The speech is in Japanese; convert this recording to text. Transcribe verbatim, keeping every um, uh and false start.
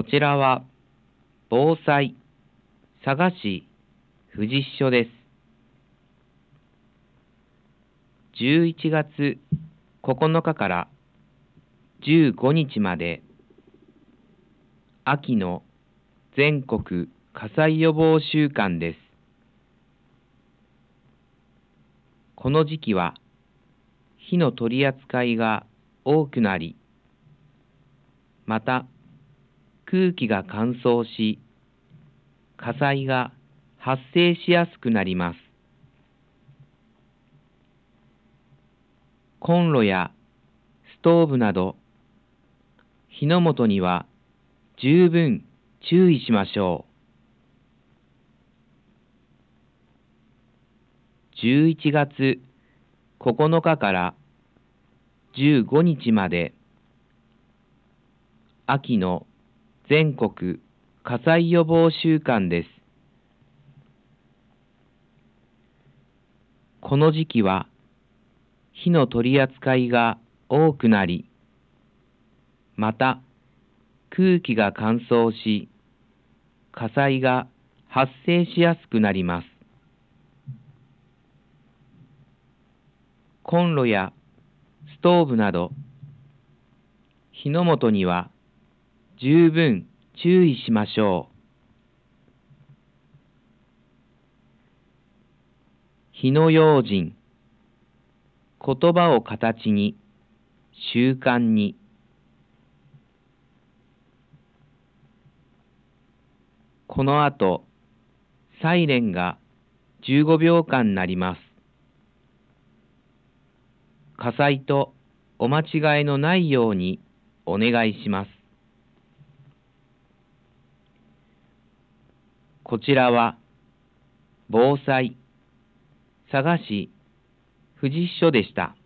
ちらは防災佐賀市富士支所です。じゅういちがつここのかからじゅうごにちまで秋の全国火災予防週間です。この時期は火の取り扱いが多くなり、また空気が乾燥し、火災が発生しやすくなります。コンロやストーブなど火の元には十分注意しましょう。じゅういちがつここのかからじゅうごにちまで秋の全国火災予防週間です。この時期は火の取り扱いが多くなり、また空気が乾燥し、火災が発生しやすくなります。コンロやストーブなど火の元には十分注意しましょう。火の用心、言葉を形に、習慣に。この後、サイレンがじゅうごびょうかん鳴ります。火災とお間違いのないようにお願いします。こちらは防災佐賀市富士支所でした。